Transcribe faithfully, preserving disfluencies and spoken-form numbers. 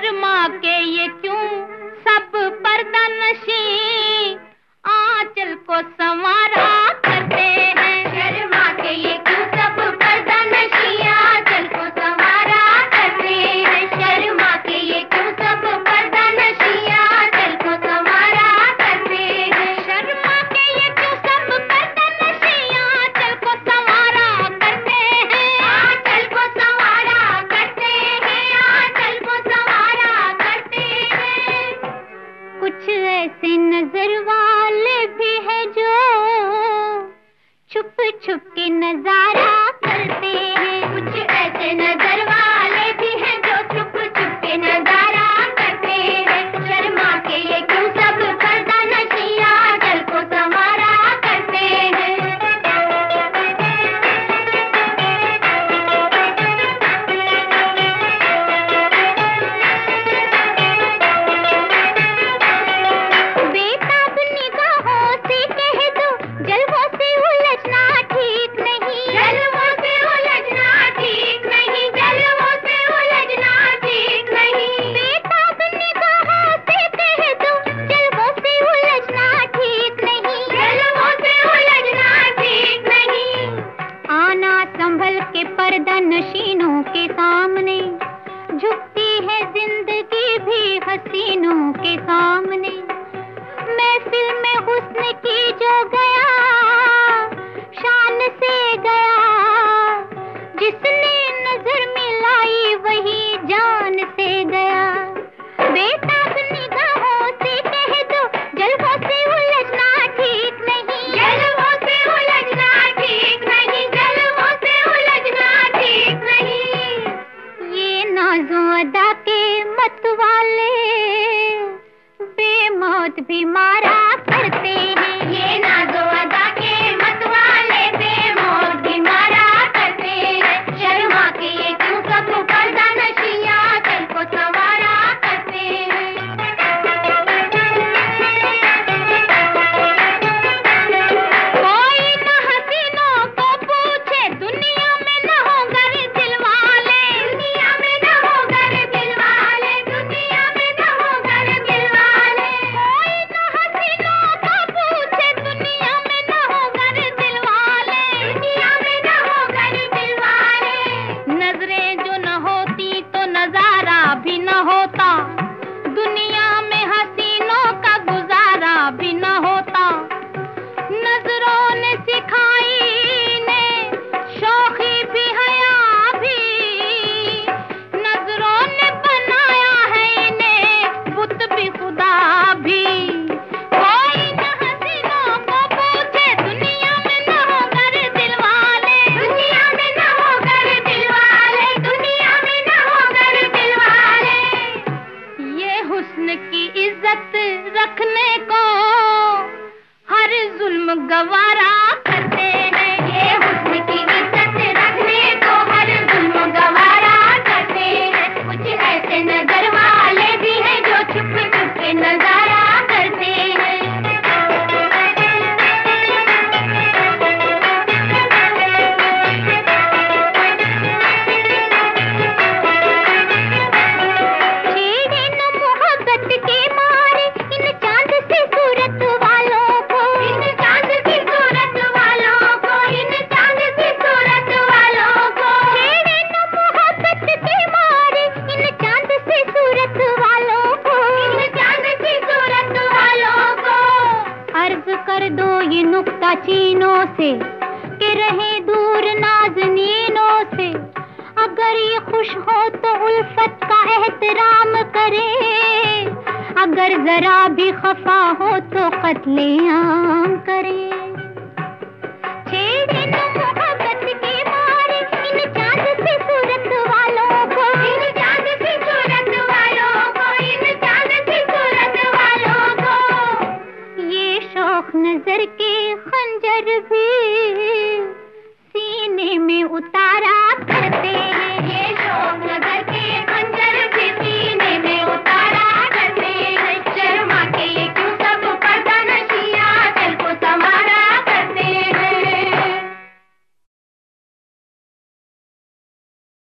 शर्मा के ये क्यों सब पर्दा नशी आंचल को संवारा करते हैं। शर्मा के ये क्यों सब पर्दा नशी आंचल को संवारा करते हैं। शर्मा के ये क्यों सब पर्दा नशी आंचल को संवारा करते हैं। शर्मा के ये क्यों सब पर्दा नशी आंचल को संवारा करते हैं। आंचल को संवारा करते हैं। आंचल को संवारा करते हैं। कुछ ऐसे नजर वाले भी है जो छुप छुप के नजारा करते हैं। कुछ ऐसे नजर वाले भी हैं जो छुप छुप के नजारा करते हैं। शर्मा के ये क्यों सब पर्दा नशी आंचल को संवारा करते हैं। बेताब निगाहों से कह दो जलवों से उलझना ठीक नहीं। जलवों से उलझना ठीक नहीं। जलवों से उलझना ठीक नहीं। बेताब निगाहों से कह दो जलवों से उलझना ठीक नहीं। जलवों से उलझना ठीक नहीं। आना संभल के पर्दा नशीनों के सामने झुकती है जिंदगी भी हसीनों के सामने। महफिल में हुस्न की जो गया शान से गया। जिसने नजर मिलाई वही जान से गया। बेताब निगाहों से कह दो जलवों से उलझना ठीक नहीं। जलवों से उलझना ठीक नहीं। जलवों से उलझना ठीक नहीं। ये नाज़ों अदा के मत वाले बेमौत भी मारा करते हैं। ये नाज़ों अदा के मत वाले बेमौत भी मारा करते हैं। शर्मा के ये क्यों सब पर्दा नशी आंचल को संवारा करते हैं। कोई न हसीनों को पूछे दुनिया में न हो गर दिल वाले। दुनिया में न हो गर दिल वाले। दुनिया में न हो गर दिल वाले। कोई न हसीनों को पूछे दुनिया में न हो गर दिल वाले। दुनिया में न हो गर दिल वाले। नजरें जो न होती तो नजारा भी न होता। दुनिया में हसीनों का गुजारा भी न होता। नजरों ने सिखाई ने शौखी भी हया भी। नजरों ने बनाया है इन्हें बुत भी खुदा भी। कोई न हसीनों को पूछे दुनिया में न हो गर दिल वाले। दुनिया में न हो गर दिल वाले। दुनिया में न हो गर दिल वाले। ये हुस्न की इज्जत रखने को हर जुल्म गवारा करते हैं। ये हुस्न की इज्जत रखने को हर जुल्म गवारा करते हैं। कुछ ऐसे नजर वाले भी हैं जो छुप छुप के नजारा करते हैं। छेड़े न मोहब्बत के मारे इन चांद से सूरत वालों को। इन चांद की सूरत वालों को। इन चांद की सूरत वालों को। छेड़े न मोहब्बत के मारे इन चांद से सूरत वालों को। इन चांद की सूरत वालों को। अर्ज कर दो ये नुक्ता चीनों से कि रहे दूर नाज़नीनों से। अगर ये खुश हो तो उल्फत का एहतराम करे। अगर जरा भी खफा हो तो कत्लेआम करे। छेड़े न मोहब्बत के मारे इन चांद से सूरत वालों को। इन चांद की सूरत वालों को। इन चांद की सूरत वालों को। ये शौक नजर के खंजर भी सीने में उतारा करते हैं।